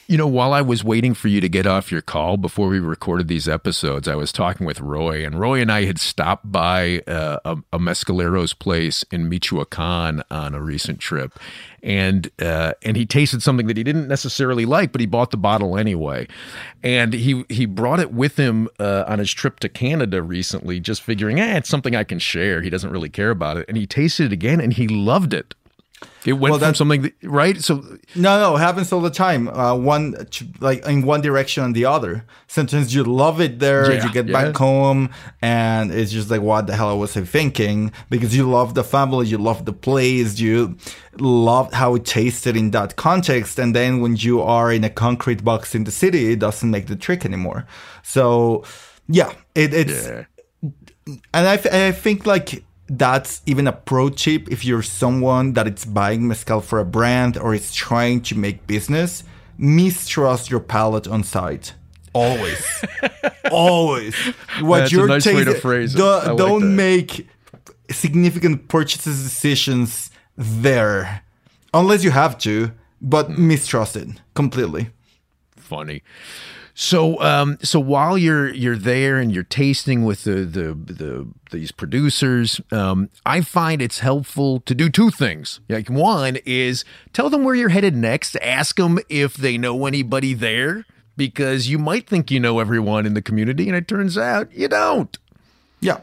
B: You know, while I was waiting for you to get off your call before we recorded these episodes, I was talking with Roy, and Roy and I had stopped by a Mescalero's place in Michoacan on a recent trip, and he tasted something that he didn't necessarily like, but he bought the bottle anyway, and he brought it with him on his trip to Canada recently, just figuring, it's something I can share. He doesn't really care about it, and he tasted it again, and he loved it. It went from something that, right? So
C: no, it happens all the time. Like in one direction and the other. Sometimes you love it there, you get back home, and it's just like, what the hell was I thinking? Because you love the family, you love the place, you love how it tasted in that context, and then when you are in a concrete box in the city, it doesn't make the trick anymore. So it's and I think like that's even a pro tip if you're someone that it's buying mezcal for a brand or is trying to make business. Mistrust your palate on site. Always. Always. What
B: That's
C: you're
B: a nice way to phrase it.
C: Don't make significant purchases decisions there. Unless you have to, but mistrust it completely.
B: Funny. So while you're there and you're tasting with these producers, I find it's helpful to do two things. Like, one is tell them where you're headed next. Ask them if they know anybody there, because you might think you know everyone in the community, and it turns out you don't.
C: Yeah.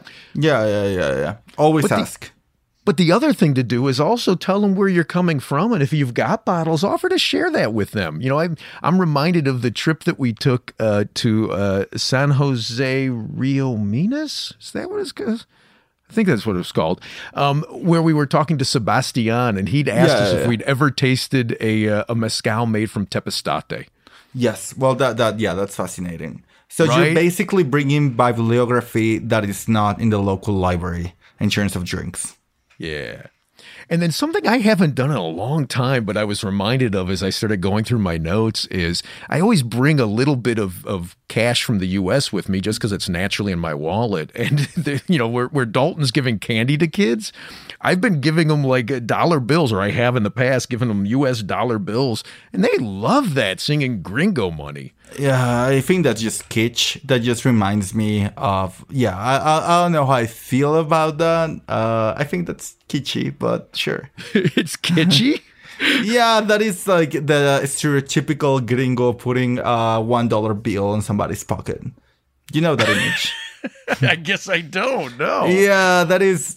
C: Always ask.
B: But the other thing to do is also tell them where you're coming from, and if you've got bottles, offer to share that with them. You know, I'm reminded of the trip that we took to San Jose Rio Minas. Is that what it's called? I think that's what it was called. Where we were talking to Sebastian, and he'd asked us if we'd ever tasted a mezcal made from Tepestate.
C: Yes, well, that's fascinating. So you're basically bringing bibliography that is not in the local library in terms of drinks.
B: Yeah. And then something I haven't done in a long time, but I was reminded of as I started going through my notes, is I always bring a little bit of cash from the U.S. with me just because it's naturally in my wallet. And, where Dalton's giving candy to kids, I've been giving them like dollar bills, or I have in the past given them U.S. dollar bills. And they love that, singing gringo money.
C: Yeah, I think that's just kitsch. That just reminds me of, I don't know how I feel about that. I think that's kitschy, but sure.
B: It's kitschy?
C: Yeah, that is like the stereotypical gringo putting a $1 bill in somebody's pocket. You know that image.
B: I guess I don't know.
C: Yeah, that is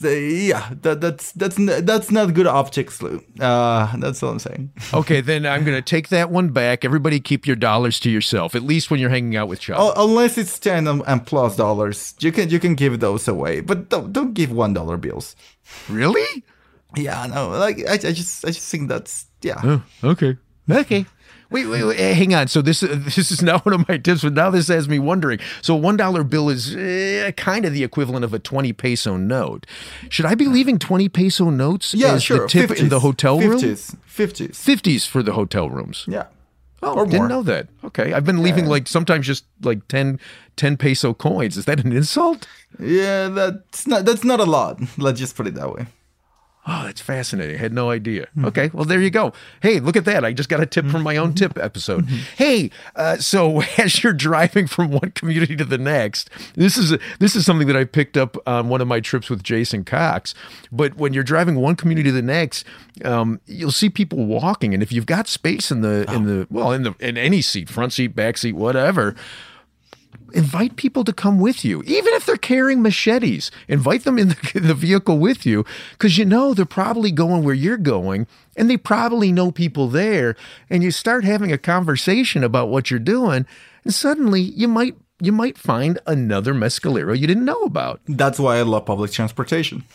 C: that's not good optics, Lou. That's all I'm saying.
B: Okay, then I'm gonna take that one back. Everybody keep your dollars to yourself, at least when you're hanging out with Chuck.
C: Unless it's $10 and plus dollars, you can give those away, but don't give $1 bills.
B: Really?
C: Yeah, no. Like I just think that's
B: Oh, okay. Wait, hang on. So this is not one of my tips, but now this has me wondering. So a $1 bill is kind of the equivalent of a 20 peso note. Should I be leaving 20 peso notes as the tip 50s, in the hotel room? 50s for the hotel rooms.
C: Yeah.
B: Oh, or didn't know that. Okay. I've been leaving like sometimes just like 10 peso coins. Is that an insult?
C: Yeah, that's not a lot. Let's just put it that way.
B: Oh, that's fascinating. I had no idea. Okay, well, there you go. Hey, look at that. I just got a tip from my own tip episode. Hey, so as you're driving from one community to the next, this is something that I picked up on one of my trips with Jason Cox. But when you're driving one community to the next, you'll see people walking, and if you've got space in any seat, front seat, back seat, whatever, invite people to come with you, even if they're carrying machetes. Invite them in the vehicle with you, because they're probably going where you're going, and they probably know people there. And you start having a conversation about what you're doing, and suddenly you might find another mezcalero you didn't know about.
C: That's why I love public transportation.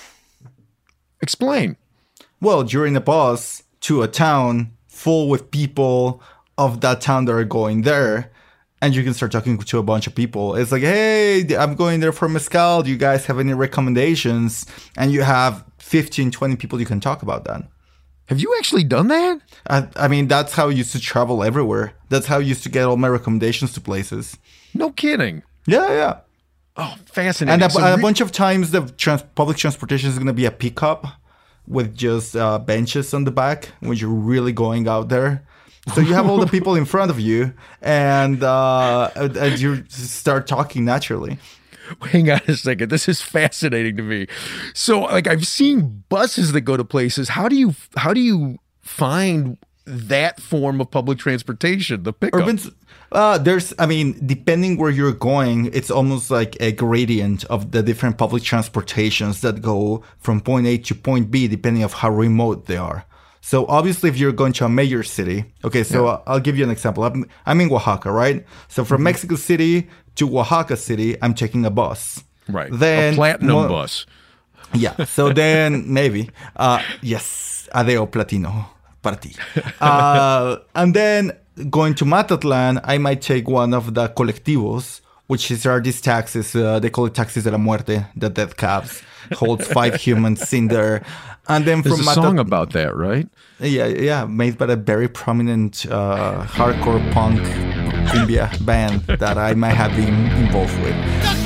B: Explain.
C: Well, during the bus to a town full with people of that town that are going there, and you can start talking to a bunch of people. It's like, hey, I'm going there for mezcal. Do you guys have any recommendations? And you have 15, 20 people you can talk about that.
B: Have you actually done that?
C: I mean, that's how I used to travel everywhere. That's how I used to get all my recommendations to places.
B: No kidding.
C: Yeah.
B: Oh, fascinating.
C: And a bunch of times the public transportation is going to be a pickup with just benches on the back when you're really going out there. So you have all the people in front of you, and you start talking naturally.
B: Hang on a second. This is fascinating to me. So, like, I've seen buses that go to places. How do you find that form of public transportation, the pickup?
C: Depending where you're going, it's almost like a gradient of the different public transportations that go from point A to point B, depending of how remote they are. So obviously, if you're going to a major city, okay, so I'll give you an example. I'm in Oaxaca, right? So from Mexico City to Oaxaca City, I'm taking a bus.
B: Right.
C: Then
B: a platinum bus.
C: Yeah. So then maybe, yes, Adeo Platino para ti. And then going to Matatlan, I might take one of the colectivos, which are these taxis. They call it taxis de la muerte, the death cabs. Holds 5 humans in there. And then
B: There's a song about that, right?
C: Yeah, made by a very prominent hardcore punk cumbia band that I might have been involved with.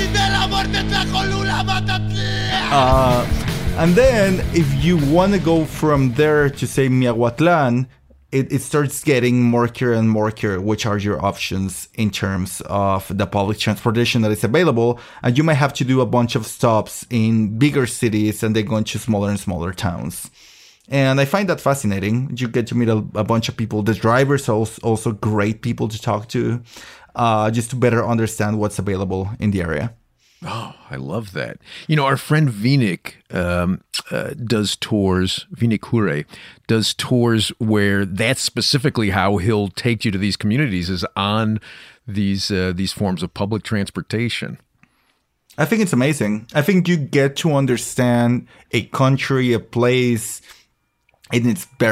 C: And then if you want to go from there to say Miahuatlan, it starts getting murkier and murkier, which are your options in terms of the public transportation that is available. And you might have to do a bunch of stops in bigger cities and then go into smaller and smaller towns. And I find that fascinating. You get to meet a bunch of people. The drivers are also great people to talk to, just to better understand what's available in the area.
B: Oh, I love that. You know, our friend Vinik does tours, Vinik Hure does tours where that's specifically how he'll take you to these communities, is on these forms of public transportation.
C: I think it's amazing. I think you get to understand a country, a place in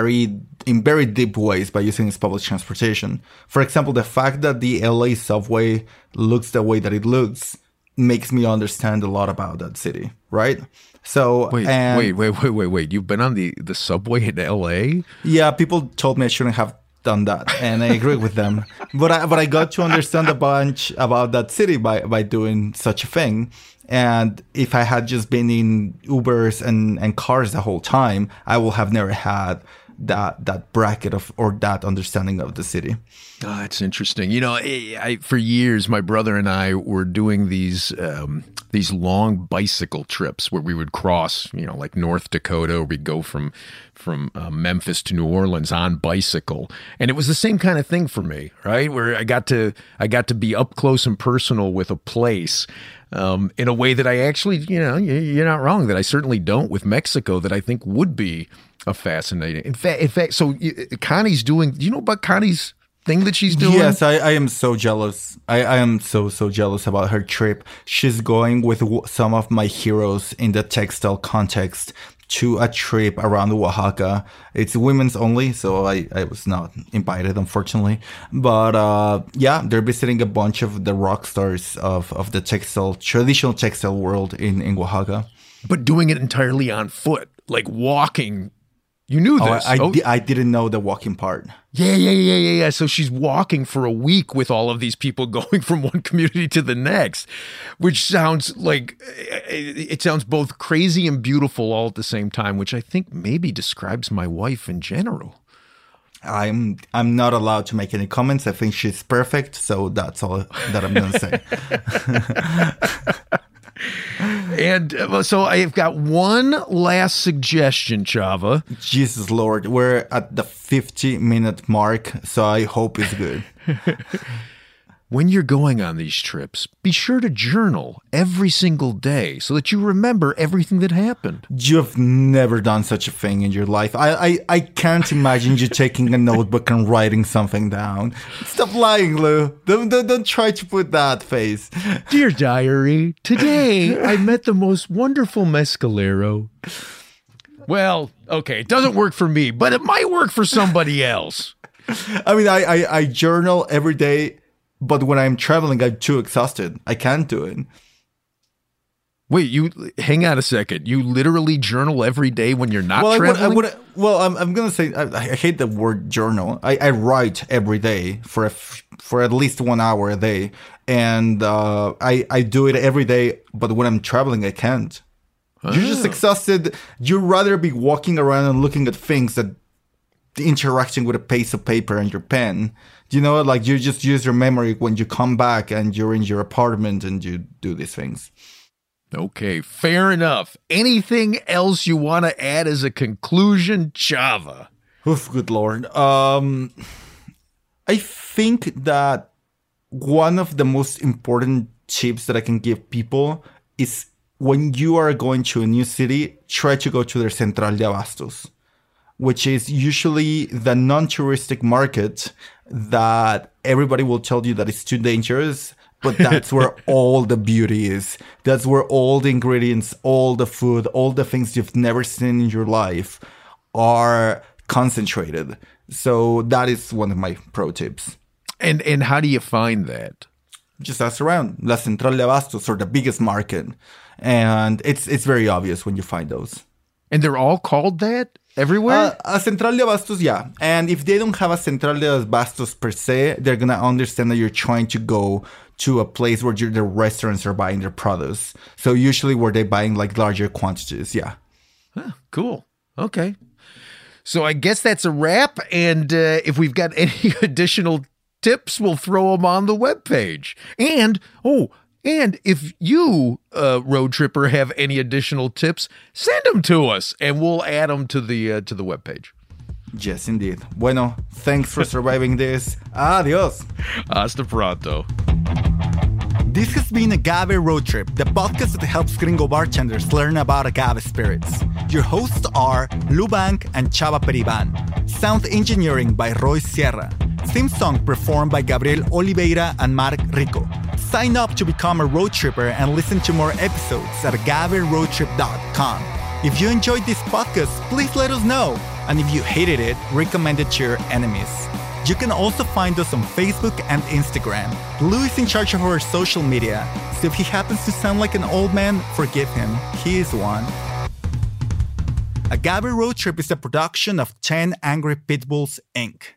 C: very deep ways by using its public transportation. For example, the fact that the LA subway looks the way that it looks makes me understand a lot about that city, right? So
B: wait. You've been on the subway in LA?
C: Yeah, people told me I shouldn't have done that, and I agree with them. But I got to understand a bunch about that city by doing such a thing. And if I had just been in Ubers and cars the whole time, I will have never had that bracket or that understanding of the city.
B: Oh, that's interesting. You know, for years, my brother and I were doing these long bicycle trips where we would cross, you know, like North Dakota, or we'd go from Memphis to New Orleans on bicycle. And it was the same kind of thing for me, right? Where I got to be up close and personal with a place in a way that I actually, you know, you're not wrong, that I certainly don't with Mexico, that I think would be a fascinating. In fact, so Connie's doing, do you know about Connie's thing that she's doing?
C: Yes, I am so jealous. I am so jealous about her trip. She's going with some of my heroes in the textile context to a trip around Oaxaca. It's women's only, so I was not invited, unfortunately. But yeah, they're visiting a bunch of the rock stars of the traditional textile world in Oaxaca.
B: But doing it entirely on foot, like walking. You knew this.
C: I didn't know the walking part.
B: Yeah. So she's walking for a week with all of these people going from one community to the next, which sounds like, it sounds both crazy and beautiful all at the same time, which I think maybe describes my wife in general.
C: I'm not allowed to make any comments. I think she's perfect. So that's all that I'm going to say.
B: And so I've got one last suggestion, Chava.
C: Jesus Lord, we're at the 50-minute mark, so I hope it's good.
B: When you're going on these trips, be sure to journal every single day so that you remember everything that happened.
C: You've never done such a thing in your life. I can't imagine you taking a notebook and writing something down. Stop lying, Lou. Don't try to put that face.
B: Dear diary, today I met the most wonderful mescalero. Well, okay, it doesn't work for me, but it might work for somebody else.
C: I mean, I journal every day. But when I'm traveling, I'm too exhausted. I can't do it.
B: Wait, hang on a second. You literally journal every day when you're not traveling?
C: I'm going to say, I hate the word journal. I write every day for at least 1 hour a day. And I do it every day. But when I'm traveling, I can't. You're just exhausted. You'd rather be walking around and looking at things that the interaction with a piece of paper and your pen. You know, like you just use your memory when you come back and you're in your apartment and you do these things.
B: Okay, fair enough. Anything else you want to add as a conclusion, Chava?
C: Oof, good Lord. I think that one of the most important tips that I can give people is when you are going to a new city, try to go to their Central de Abastos, which is usually the non-touristic market that everybody will tell you that it's too dangerous, but that's where all the beauty is. That's where all the ingredients, all the food, all the things you've never seen in your life are concentrated. So that is one of my pro tips.
B: And how do you find that?
C: Just ask around. La Central de Abastos, or the biggest market. And it's very obvious when you find those.
B: And they're all called that everywhere?
C: A Central de Abastos, yeah. And if they don't have a Central de Abastos per se, they're going to understand that you're trying to go to a place where the restaurants are buying their produce. So usually where they're buying like larger quantities, yeah.
B: Huh, cool. Okay. So I guess that's a wrap. And if we've got any additional tips, we'll throw them on the webpage. And if you, road tripper, have any additional tips, send them to us and we'll add them to the webpage.
C: Yes, indeed. Bueno, thanks for surviving this. Adios.
B: Hasta pronto.
C: This has been Agave Road Trip, the podcast that helps gringo bartenders learn about agave spirits. Your hosts are Lou Bank and Chava Periban. Sound engineering by Roy Sierra. Theme song performed by Gabriel Oliveira and Mark Rico. Sign up to become a road tripper and listen to more episodes at agaveroadtrip.com. If you enjoyed this podcast, please let us know. And if you hated it, recommend it to your enemies. You can also find us on Facebook and Instagram. Lou is in charge of our social media, so if he happens to sound like an old man, forgive him. He is one. Agave Road Trip is a production of 10 Angry Pitbulls, Inc.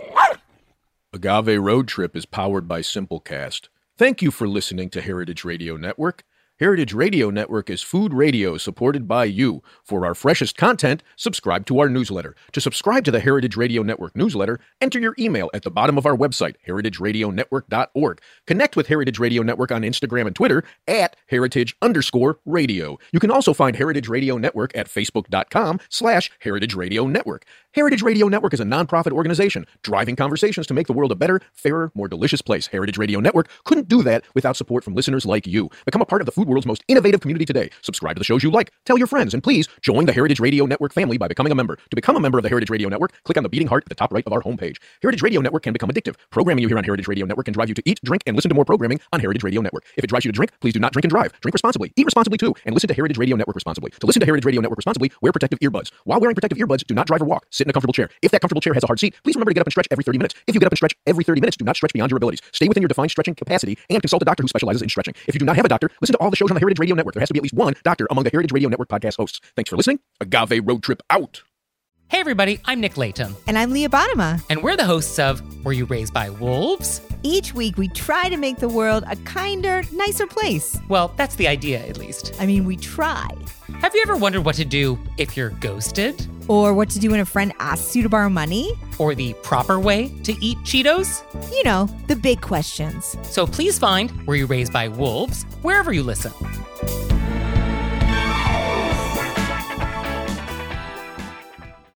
B: Agave Road Trip is powered by Simplecast. Thank you for listening to Heritage Radio Network. Heritage Radio Network is food radio supported by you. For our freshest content, subscribe to our newsletter. To subscribe to the Heritage Radio Network newsletter, enter your email at the bottom of our website, heritageradionetwork.org. Connect with Heritage Radio Network on Instagram and Twitter at heritage_radio. You can also find Heritage Radio Network at facebook.com/Heritage Radio Network. Heritage Radio Network is a nonprofit organization driving conversations to make the world a better, fairer, more delicious place. Heritage Radio Network couldn't do that without support from listeners like you. Become a part of the food world's most innovative community today. Subscribe to the shows you like, tell your friends, and please join the Heritage Radio Network family by becoming a member. To become a member of the Heritage Radio Network, click on the beating heart at the top right of our homepage. Heritage Radio Network can become addictive. Programming you hear on Heritage Radio Network can drive you to eat, drink, and listen to more programming on Heritage Radio Network. If it drives you to drink, please do not drink and drive. Drink responsibly, eat responsibly too, and listen to Heritage Radio Network responsibly. To listen to Heritage Radio Network responsibly, wear protective earbuds. While wearing protective earbuds, do not drive or walk. Sit in a comfortable chair. If that comfortable chair has a hard seat, please remember to get up and stretch every 30 minutes. If you get up and stretch every 30 minutes, do not stretch beyond your abilities. Stay within your defined stretching capacity and consult a doctor who specializes in stretching. If you do not have a doctor, listen to all the shows on the Heritage Radio Network. There has to be at least one doctor among the Heritage Radio Network podcast hosts. Thanks for listening. Agave Road Trip out.
J: Hey everybody, I'm Nick Latham.
K: And I'm Leah Bottima.
J: And we're the hosts of Were You Raised by Wolves?
K: Each week we try to make the world a kinder, nicer place.
J: Well, that's the idea at least.
K: I mean, we try.
J: Have you ever wondered what to do if you're ghosted?
K: Or what to do when a friend asks you to borrow money?
J: Or the proper way to eat Cheetos?
K: You know, the big questions.
J: So please find Were You Raised by Wolves wherever you listen.